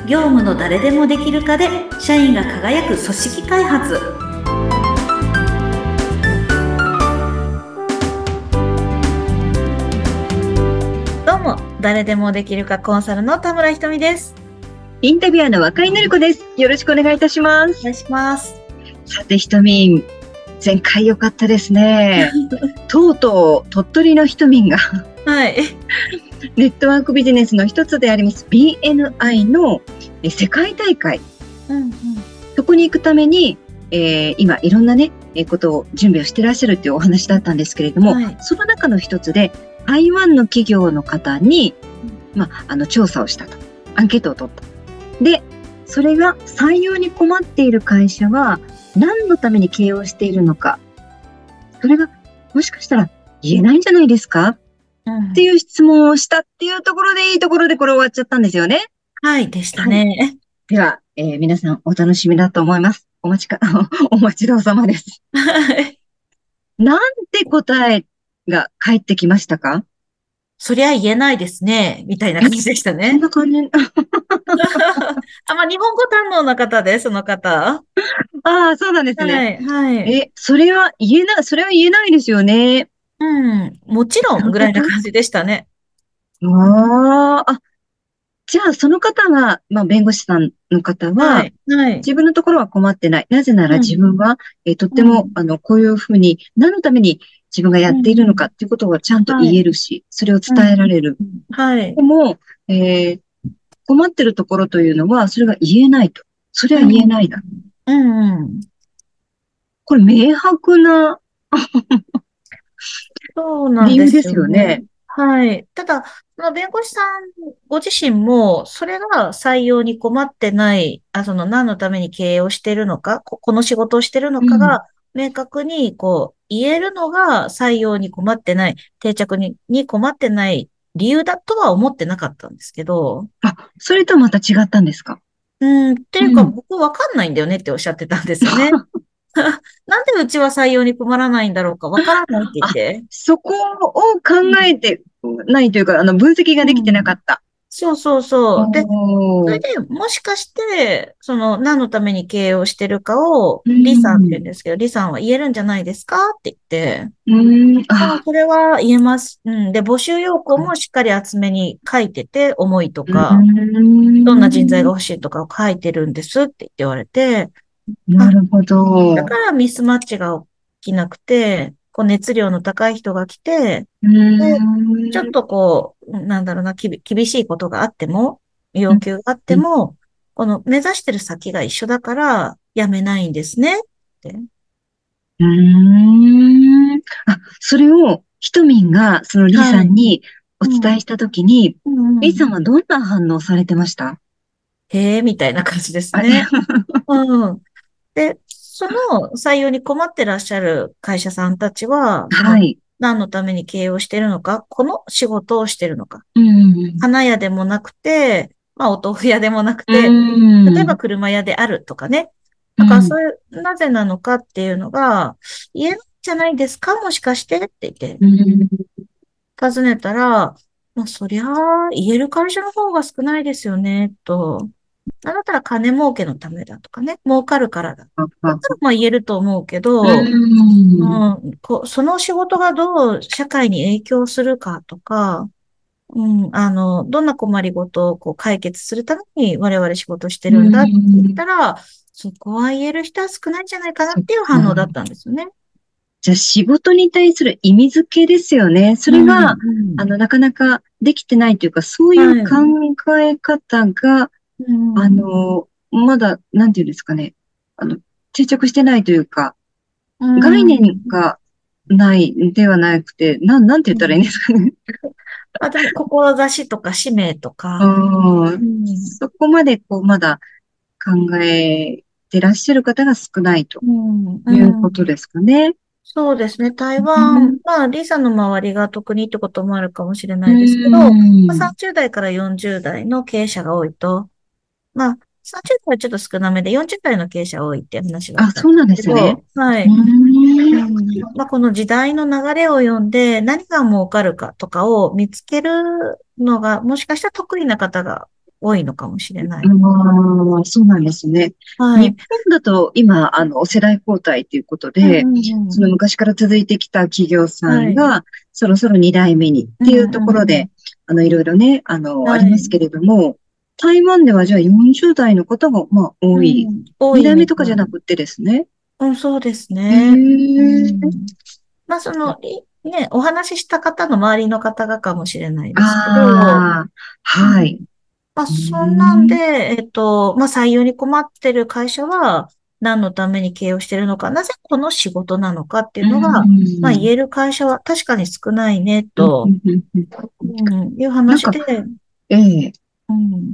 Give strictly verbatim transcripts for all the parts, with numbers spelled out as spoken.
業務の誰でもできる化で社員が輝く組織開発。どうも、誰でもできる化コンサルの田村ひとみです。 インタビュアーの若井のり子です。よろしくお願いいたします。 お願いします。 さてひとみん、前回良かったですね。とうとう鳥取のひとみんがはい、 ネットワークビジネスの一つであります ビーエヌアイ の世界大会、 うんうん、 そこに行くために、えー、今いろんなねことを準備をしてらっしゃるというお話だったんですけれども、はい、その中の一つで台湾の企業の方に、まあ、あの調査をしたと、アンケートを取った。で、それが採用に困っている会社は何のために経営をしているのか、それがもしかしたら言えないんじゃないですか、うん、っていう質問をしたっていうところでいいところでこれ終わっちゃったんですよね。 はい、でしたね。はい、 では、えー、皆さんお楽しみだと思います。お待ちか、お待ちどうさまです。なんて答えが返ってきましたか？ そりゃ言えないですね、みたいな感じでしたね。 そんな感じ。 あ、まあ、日本語堪能な方で、その方。 ああ、そうなんですね。 はい、はい。 え、それは言えない、それは言えないですよね。 うん、もちろんぐらいな感じでしたね。 ああ、あ、じゃあその方は、まあ弁護士さんの方は、はいはい、自分のところは困ってない。なぜなら自分は、うん、えとっても、うん、あの、こういうふうに、何のために自分がやっているのかっていうことをちゃんと言えるし、はい、それを伝えられる。 うん、はい。 でも、えー、困ってるところというのは、それが言えないと。それは言えないだ。 うん、うん、うん。 これ明白なそうなんですよね。理由ですよね。はい。ただ、その弁護士さんご自身も、それが採用に困ってない、あ、その何のために経営をしているのか、こ、この仕事をしているのかが、明確に、こう、言えるのが採用に困ってない、定着に、に困ってない理由だとは思ってなかったんですけど。 あ、それとまた違ったんですか？ うん、っていうか、うん、僕わかんないんだよねっておっしゃってたんですよね。なんでうちは採用に困らないんだろうかわからないって言って。 そこを考えてないというか、あの、分析ができてなかった。うん、 そうそうそう。で、それでもしかして、その、何のために経営をしてるかを、リさんって言うんですけど、リさんは言えるんじゃないですかって言って。うん。あ、これは言えます。うん。で、募集要項もしっかり厚めに書いてて、思いとか、どんな人材が欲しいとかを書いてるんですって言われて、 なるほど。 だからミスマッチが起きなくて、こう熱量の高い人が来て、でちょっとこう、なんだろうな、きび厳しいことがあっても、要求があっても、うん、この目指してる先が一緒だから辞めないんですねって。 うーん。あ、それをひとみんがそのリさんにお伝えしたときに、はい、うん、リさんはどんな反応されてました？ へえ、みたいな感じですね。うん。で、その採用に困ってらっしゃる会社さんたちは、はい、何のために経営をしているのか、この仕事をしているのか。うんうん、花屋でもなくて、まあお豆腐屋でもなくて、うん、例えば車屋であるとかね。だからそういう、うん、なぜなのかっていうのが、言えないんじゃないですかもしかしてって言って、うん、尋ねたら、まあそりゃあ言える会社の方が少ないですよね、と。なんだったら金儲けのためだとかね、儲かるからだ。だったらまあ言えると思うけど、うんうん、こその仕事がどう社会に影響するかとか、うん、あの、どんな困りごとをこう解決するために我々仕事してるんだって言ったら、そこは言える人は少ないんじゃないかなっていう反応だったんですよね。 じゃあ仕事に対する意味付けですよね。それが、うんうん、あの、なかなかできてないというか、そういう考え方が、はい、あの、まだ、なんていうんですかね。あの、定着してないというか、うん、概念がないではなくて、なん、なんて言ったらいいんですかね。 あ、でも、志とか使命とか。 うん、そこまで、こう、まだ考えてらっしゃる方が少ないということですかね。うんうん、 そうですね。台湾、うん、まあ、リサの周りが特にってこともあるかもしれないですけど、うん、まあ、さんじゅう代からよんじゅう代の経営者が多いと、まあ、さんじゅう代はちょっと少なめで、よんじゅう代の経営者が多いって話だったんですけど。あ、そうなんですね。はい。うんまあ、この時代の流れを読んで、何が儲かるかとかを見つけるのが、もしかしたら得意な方が多いのかもしれない。 ああ、そうなんですね。 はい。 日本だと今、あの、世代交代ということで、 うんうんうん。 その昔から続いてきた企業さはい。 んが、そろそろに代目にっうんていうところで、 うんあの、いろいろね、あの、あうん。はい。 りますけれども、台湾ではじゃあよんじゅう代の方が、まあ、多い。 うん。多にい代目とかじゃみたい。 なくってですね。 うん、そうですへね。うえ。 ん。まあ、その、いね、お話しした方の周りの方がかもしれないですけど、 ああ、 うん。 はい。 まあ、 うそんなんで、 ん。 えっと、まあ、採用に困ってる会社は何のために経営をしているのか、なぜこの仕事なのかっていううのが、まあ、言ん。 える会社は確かに少ないね、 うん。うと、 ん。うん。 うん、いうなんか、 話で、 ええ、 うん、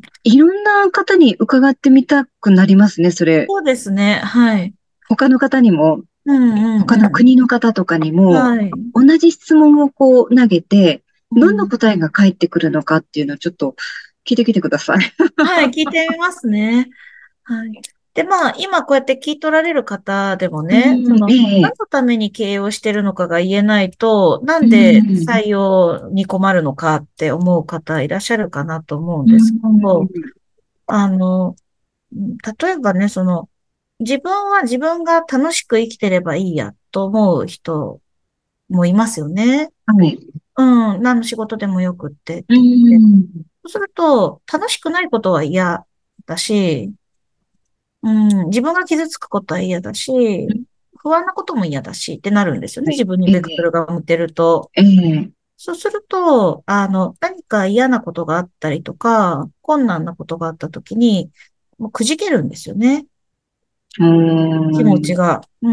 いろんな方に伺ってみたくなりますね、それ。 そうですね。はい。 他の方にも、 うんうんうん。 他の国の方とかにも、 はい。 同じ質問をこう投げて、どんなうん。 答えが返ってくるのかっていうのをちょっと聞いてきてください。 はい、聞いてみますね。はい。で、まあ、今こうやって聞い取られる方でもうね、そん、えの、何え、 のために経営をしているのかが言えないと、なうんでん、 採用に困るのかって思う方いらっしゃるかなと思うんうですけど、 ん、 あの、うん例えばね、その、自分は自分が楽しく生きてればいいやと思う人もいますよね。 はい。 うん、何の仕事でもよくってってう言って。 ん、 そうすると、楽しくないことは嫌だし、うん、自分が傷つくことは嫌だし、不安なことも嫌だしってなるんですよね。 はい。 自分にえベクトルえ、 が向てると。 ええ、 そうすると、あの、何か嫌なことがあったりとか、困難なことがあったときに、もうくじけるんですよね。 う気持ちん、 が。うん。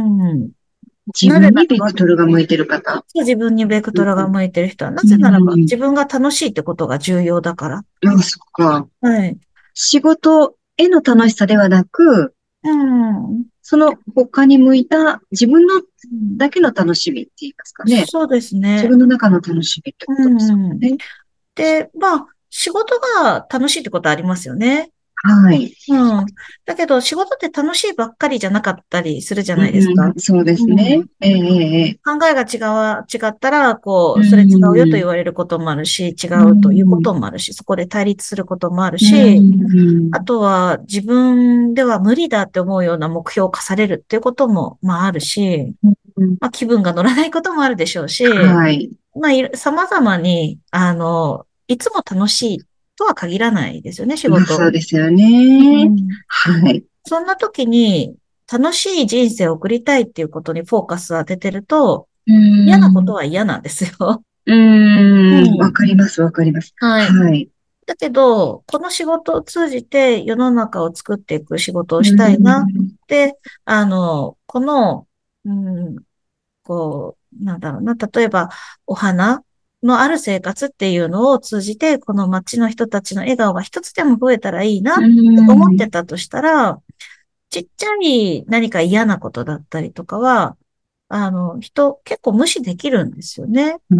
自なぜ分にベクならば、 トルが向いてる方。 自分にベクうん、 トルが向いてる人は、なうぜならば、 ん、 自分が楽しいってことが重要だから。 あ、そっか。 はい。 仕事への楽しさではなく、 うん。 その他に向いた自分のうんだけの楽しみって言いますかね。 そうですね。 自分の中の楽しみってうことですかん。 ね。 で、まあ、仕事が楽しいってことありますよね。 はい。 うん。だけど、仕事って楽しいばっかりじゃなかったりするじゃうないですか。 ん、そうでうすね。 ん。 ええ、ええ。 考えが違わ、違ったら、こうう、それ違うよとん、 言われることもあるし、違ううというこん、 ともあるし、そこで対立することもあるうし、あん、 とは自分では無理だって思うような目標を課されるっていうことも、まああるし、 うん、 まあ気分が乗らないこともあるでしょうし、 はい。 まあいろ様々に、あの、いつも楽しいとは限らないですよね、仕まあ、そう事。 ですようね。 ん。 はい。 そんな時に、楽しい人生を送りたいっていうことにフォーカスを当ててると、 う嫌なことん、 は嫌なんですよ。 ううん、わん。 かります、わかります。 はい。 はい。 だけど、この仕事を通じて世の中を作っていく仕事をうしたいなっん、 て、あの、この、うん、こう、なんだろうな、例えば、お花のある生活っていうのを通じて、この街の人たちの笑顔が一つでも増えたらいいなうって思ってん、 たとしたら、ちっちゃい何か嫌なことだったりとかは、あの、人結構無視できるんですよね。 うん、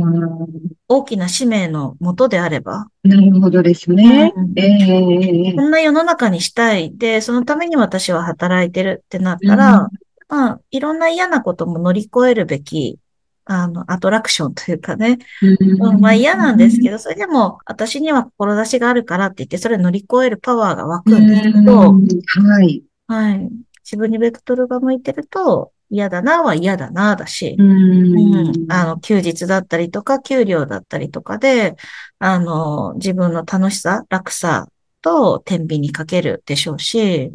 大きな使命のもとであれば。 なるほどですね。 うん。 ええ、 こんな世の中にしたい。で、そのために私は働いてるってなっうん、 たら、まあ、いろんな嫌なことも乗り越えるべき、あの、アトラクションというかね。 ううん、まあん、 嫌なんですけど、それでも私には志があるからって言って、それ乗り越えるパワーが湧うくんですけど、 ん、はい。 はい。自分にベクトルが向いてると、嫌だなは嫌だなだうし、うん。あん、 の、休日だったりとか、給料だったりとかで、あの、自分の楽しさ、楽さと天秤にかけるでしょうし、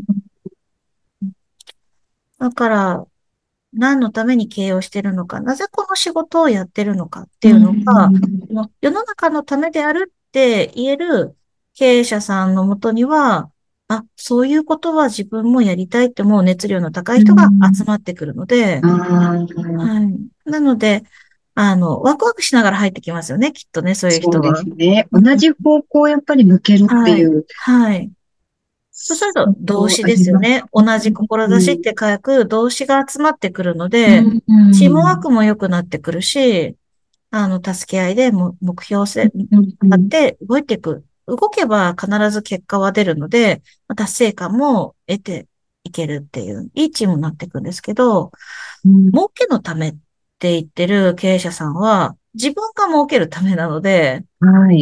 だから、何のために経営をしているのか、なぜこの仕事をやってるのかってういうのが、 ん、 その世の中のためであるって言える経営者さんのもとには、あ、そういうことは自分もやりたいって思う熱量の高いう人が集ん、 まってくるので、 ああ、 はい。なので、あの、ワクワクしながら入ってきますよね、きっとね、そういうそうで人は。 すね。同うんじ方向をやっぱり向けるってはい。 いう、 はい。そうすると、 相当あ動詞でりますすよね。同じ志っね。 て書く動詞が集まってくるのうで、 ん、うチームワーん、 クも良くなってくるし、あの、助け合いでも目標せ、 うん、うん、 あって動いていく。動けば必ず結果は出るので、達成感も得ていけるっていう、いいチームになっていくんですけど、 うん、 儲けのためって言ってる経営者さんは、自分が儲けるためなので、 はい。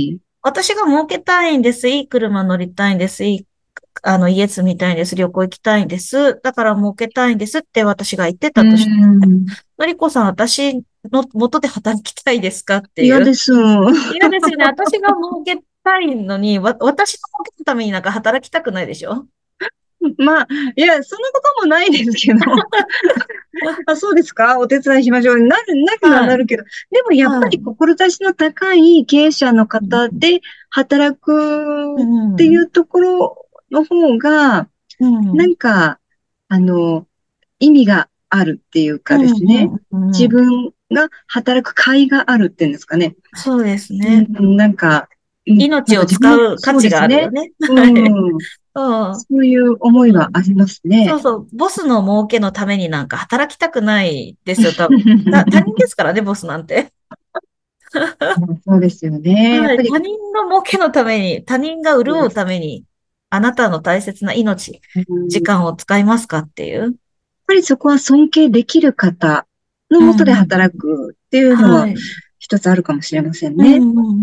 私が儲けたいんです。いい車乗りたいんです。いい、あの、家住みたいんです。旅行行きたいんです。だから儲けたいんですって私が言ってたとして、のりこさん、私の元で働きたいですかっていう。 嫌です。 嫌ですよね。私が儲けたいのに、わ、私の儲けるためになんか働きたくないでしょ？ まあ、いや、そんなこともないですけど。あ、そうですか？お手伝いしましょう。なる、なるはなるけど。でもやっぱり志の高い経営者の方で働くっていうところの方が、なんか、あの、意味があるっていうかですね。自分が働く甲斐があるっていうんですかね。 そうですね。 うん、なんか、 命を使う価値があるよね。 そういう思いはありますね。 そうそう。ボスの儲けのためになんか働きたくないですよ、多分。他人ですからね、ボスなんて。 そうですよね。 はい。他人の儲けのために、他人が潤うために、あなたの大切な命、時間を使いますかっていう。やっぱりそこは尊敬できる方のもとで働くっていうのは一つあるかもしれませんね。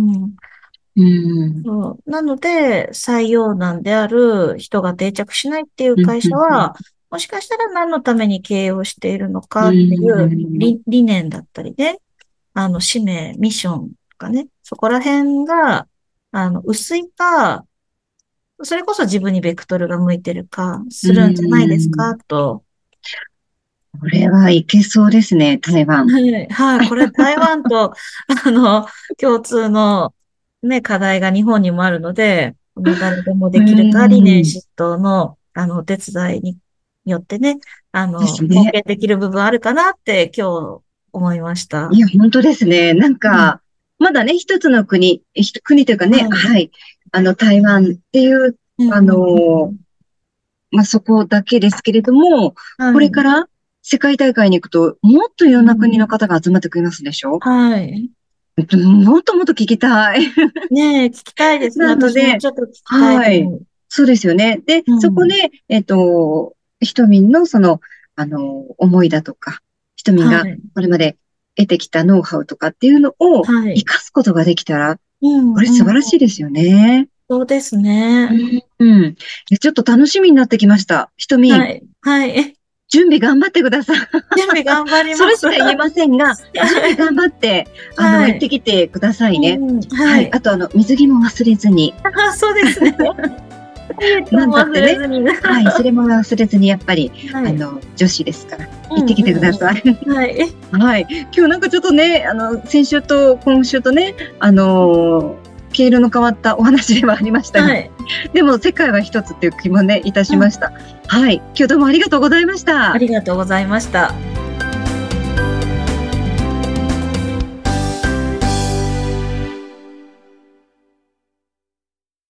なので、採用難である人が定着しないっていう会社は、もしかしたら何のために経営をしているのかっていう理、理念だったりね、あの、使命、ミッションとかね、そこら辺が、あの、薄いか、それこそ自分にベクトルが向いてるか、するんじゃないですか、と。 これはいけそうですね、台湾。 はい、はい、これ台湾と、あの、共通のね、課題が日本にもあるので、この誰でもできるか理念執行の、あの、お手伝いによってね、あの、貢献できる部分あるかなって今日思いました。 いや、本当ですね。なんか、うん、まだね、一つの国、国というかね、はい、はい、あの、台湾っていう、あの、うん、まあ、そこだけですけれども、はい、これから世界大会に行くと、もっといろんな国の方が集まってくれますでしょ？ うん、はい。 もっともっと聞きたい。 ねえ、聞きたいですね。 なので、 ちょっと聞きたい。 はい。そうですよね。で、うん、そこで、えっと、ひとみんのその、あの、思いだとか、ひとみんがこれまで得てきたノウハウとかっていうのを活かすことができたら、はい、これ素晴らしいですよね。 うん、そうですね。 うん。うん。ちょっと楽しみになってきました。ひとみん。 はい。はい。 準備頑張ってください。 準備頑張ります。 それしか言えませんが、準備頑張って、あの、はい、行ってきてくださいね。うん、はい、はい。あと、あの、水着も忘れずに。 あ、そうですね。 なんだってね。はい、それも忘れずに、やっぱり、はい、あの、女子ですから、行ってきてください。 うんうん、はい。 はい。今日なんかちょっとね、あの、先週と今週とね、あのー、毛色の変わったお話ではありましたが、はい、でも世界は一つっていう気もね、いたしました。うん、はい。今日どうもありがとうございました。 ありがとうございました。